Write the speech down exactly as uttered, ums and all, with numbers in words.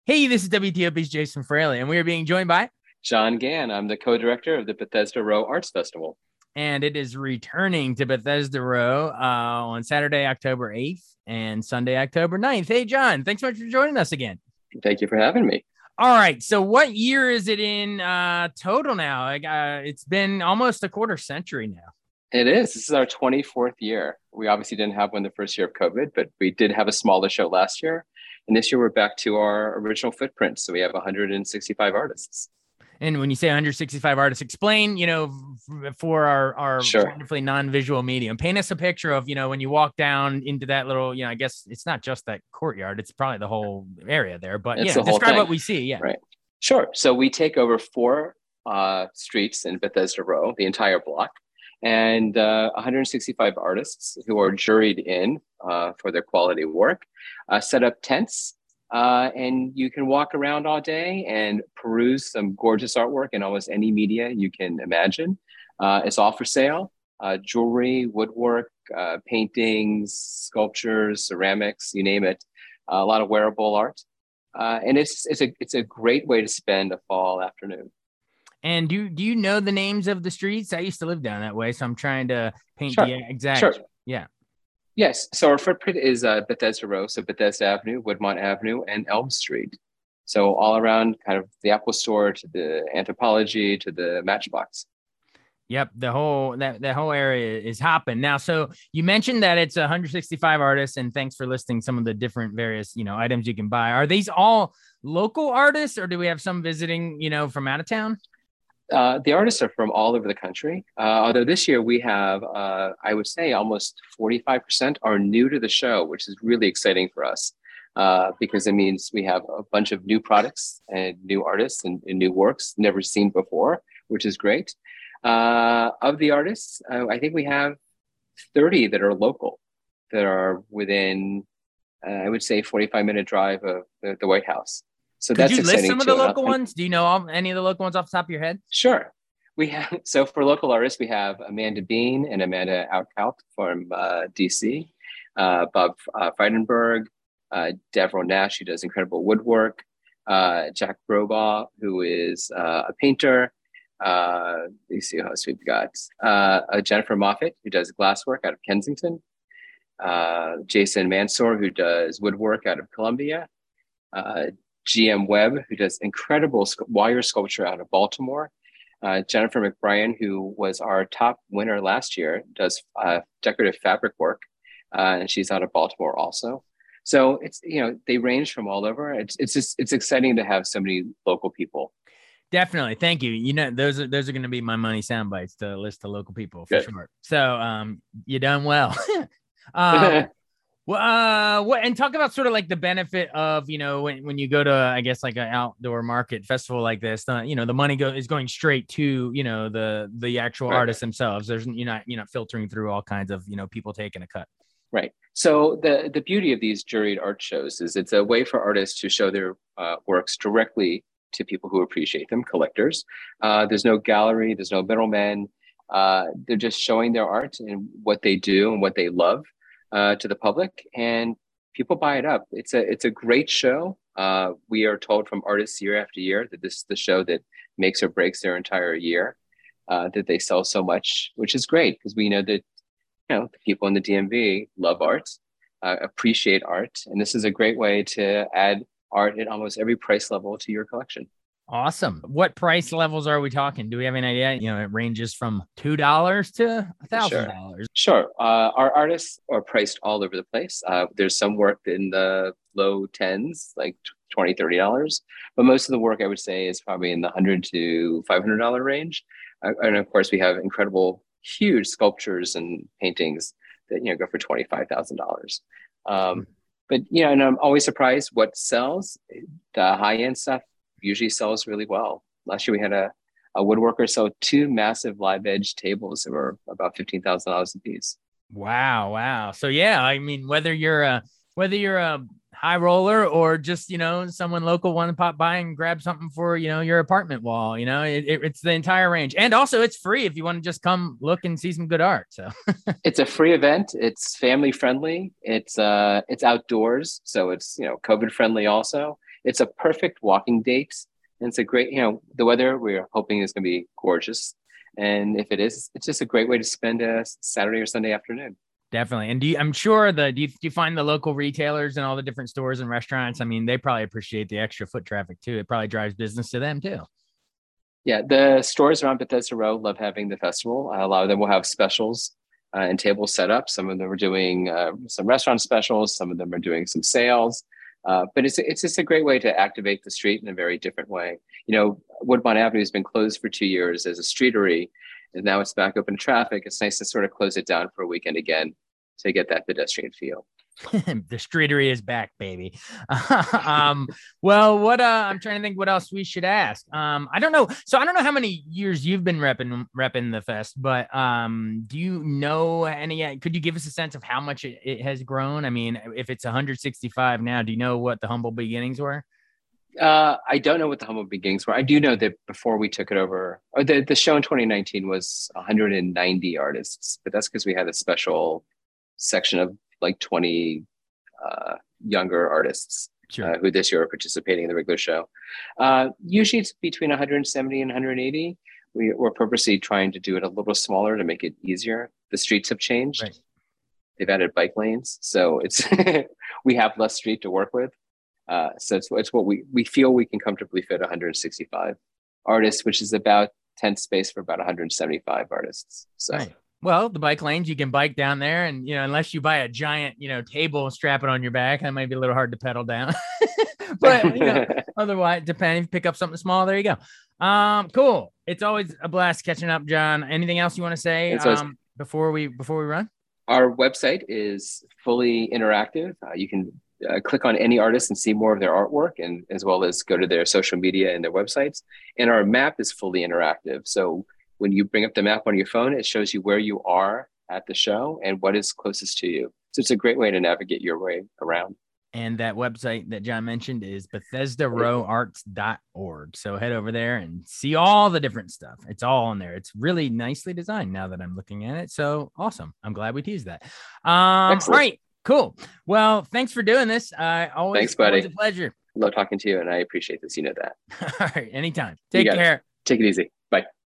Hey, this is W T O P's Jason Fraley, and we are being joined by John Gann. I'm the co-director of the Bethesda Row Arts Festival. and it is returning to Bethesda Row uh, on Saturday, October eighth and Sunday, October ninth. Hey, John, thanks so much for joining us again. Thank you for having me. All right. So what year is it in uh, total now? Like, uh, it's been almost a quarter century now. It is. This is our twenty-fourth year. We obviously didn't have one the first year of COVID, but we did have a smaller show last year. And this year we're back to our original footprint. So we have one hundred sixty-five artists. And when you say one hundred sixty-five artists, explain, you know, for our, our Sure. wonderfully non-visual medium, paint us a picture of, you know, when you walk down into that little, you know, I guess it's not just that courtyard, it's probably the whole area there, but It's yeah, the whole describe thing. what we see. Yeah. Right. Sure. So we take over four uh, streets in Bethesda Row, the entire block, and uh, one hundred sixty-five artists who are juried in uh, for their quality work, uh, set up tents. Uh, and you can walk around all day and peruse some gorgeous artwork in almost any media you can imagine. Uh, it's all for sale. Uh, jewelry, woodwork, uh, paintings, sculptures, ceramics, you name it. Uh, a lot of wearable art. Uh, and it's it's a it's a great way to spend a fall afternoon. And do, do you know the names of the streets? I used to live down that way, so I'm trying to paint Sure. the exact. Sure. Yeah. Yes. So our footprint is uh, Bethesda Row, so Bethesda Avenue, Woodmont Avenue, and Elm Street. So all around kind of the Apple Store to the Anthropology to the Matchbox. Yep, the whole that that whole area is hopping now. So you mentioned that it's one hundred sixty-five artists, and thanks for listing some of the different various, you know, items you can buy. Are these all local artists, or do we have some visiting, you know, from out of town? Uh, the artists are from all over the country. Uh, although this year we have, uh, I would say, almost forty-five percent are new to the show, which is really exciting for us uh, because it means we have a bunch of new products and new artists and, and new works never seen before, which is great. Uh, of the artists, uh, I think we have thirty that are local, that are within, uh, I would say, forty-five minute drive of the, the White House. So Could that's you list exciting some of too. the And- local and- ones? Do you know all, any of the local ones off the top of your head? Sure. We have, so for local artists, we have Amanda Bean and Amanda Outcalp from uh, D C, uh, Bob uh, Freidenberg, uh, Devrel Nash, who does incredible woodwork, uh, Jack Brobaugh, who is uh, a painter. Uh, let's see who else we've got. Uh, uh, Jennifer Moffett, who does glasswork out of Kensington. Uh, Jason Mansour, who does woodwork out of Columbia. Uh, G M Webb, who does incredible sc- wire sculpture out of Baltimore. Uh, Jennifer McBrien, who was our top winner last year, does uh, decorative fabric work, uh, and she's out of Baltimore also. So it's, you know, they range from all over. It's it's just it's exciting to have so many local people. Definitely. Thank you. You know, those are those are going to be my money sound bites to list the local people for Good. sure. So um, you done well. um, Well, uh, what and talk about sort of like the benefit of, you know, when, when you go to, I guess, like an outdoor market festival like this, uh, you know, the money go is going straight to, you know, the the actual Right. artists themselves. There's you're not you're not filtering through all kinds of, you know, people taking a cut. Right. So the the beauty of these juried art shows is it's a way for artists to show their uh, works directly to people who appreciate them, collectors. Uh, there's no gallery, there's no middlemen. Uh, they're just showing their art and what they do and what they love uh, to the public, and people buy it up. It's a it's a great show. Uh, we are told from artists year after year that this is the show that makes or breaks their entire year. Uh, that they sell so much, which is great because we know that, you know, the people in the D M V love art, uh, appreciate art, and this is a great way to add art at almost every price level to your collection. Awesome. What price levels are we talking? Do we have any idea? You know, it ranges from two dollars to a thousand dollars. Sure. Uh, our artists are priced all over the place. Uh, there's some work in the low tens, like twenty, thirty dollars, but most of the work I would say is probably in the one hundred to five hundred dollars range. Uh, and of course, we have incredible, huge sculptures and paintings that, you know, go for twenty-five thousand dollars. Um, but, you know, and I'm always surprised what sells. The high-end stuff usually sells really well. Last year we had a, a woodworker sell two massive live edge tables that were about fifteen thousand dollars a piece. Wow. Wow. So yeah, I mean, whether you're a whether you're a high roller or just, you know, someone local want to pop by and grab something for, you know, your apartment wall, you know, it, it, it's the entire range. And also it's free if you want to just come look and see some good art. So it's a free event. It's family friendly. It's uh, it's outdoors. So it's, you know, COVID friendly also. It's a perfect walking date. And it's a great, you know, the weather we're hoping is going to be gorgeous. And if it is, it's just a great way to spend a Saturday or Sunday afternoon. Definitely. And do you, I'm sure the, do you, do you find the local retailers and all the different stores and restaurants? I mean, they probably appreciate the extra foot traffic too. It probably drives business to them too. Yeah. The stores around Bethesda Row love having the festival. A lot of them will have specials uh, and tables set up. Some of them are doing uh, some restaurant specials. Some of them are doing some sales. Uh, but it's it's just a great way to activate the street in a very different way. You know, Woodbine Avenue has been closed for two years as a streetery, and now it's back open to traffic. It's nice to sort of close it down for a weekend again to get that pedestrian feel. The streetery is back, baby. um, well, what uh, I'm trying to think what else we should ask. Um, I don't know. So I don't know how many years you've been repping repping the fest, but um, do you know any? Could you give us a sense of how much it, it has grown? I mean, if it's one hundred sixty-five now, do you know what the humble beginnings were? Uh, I don't know what the humble beginnings were. I do know that before we took it over, or the, the show in twenty nineteen was one hundred ninety artists, but that's because we had a special section of like twenty uh, younger artists sure. uh, who this year are participating in the regular show. Uh, usually it's between one hundred seventy and one hundred eighty. We, we're purposely trying to do it a little smaller to make it easier. The streets have changed. Right. They've added bike lanes. So it's we have less street to work with. Uh, so it's, it's what we, we feel we can comfortably fit one hundred sixty-five artists, which is about tent space for about one hundred seventy-five artists. So. Right. Well, the bike lanes, you can bike down there and, you know, unless you buy a giant, you know, table and strap it on your back, that might be a little hard to pedal down. But, you know, otherwise, depending, if you pick up something small, there you go. Um, cool. It's always a blast catching up, John. Anything else you want to say um, before we before we run? Our website is fully interactive. Uh, you can uh, click on any artist and see more of their artwork, and as well as go to their social media and their websites. And our map is fully interactive. So when you bring up the map on your phone, it shows you where you are at the show and what is closest to you. So it's a great way to navigate your way around. And that website that John mentioned is Bethesda Row Arts dot org. So head over there and see all the different stuff. It's all on there. It's really nicely designed now that I'm looking at it. So awesome. I'm glad we teased that. Um, all right, cool. Well, thanks for doing this. Uh, always, thanks, buddy. Always a pleasure. Love talking to you, and I appreciate this. You know that. All right, anytime. Take care. Take it easy. Bye.